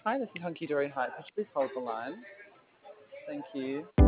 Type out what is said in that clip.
Hi, this is Hunky Dory Hype. Could you please hold the line? Thank you.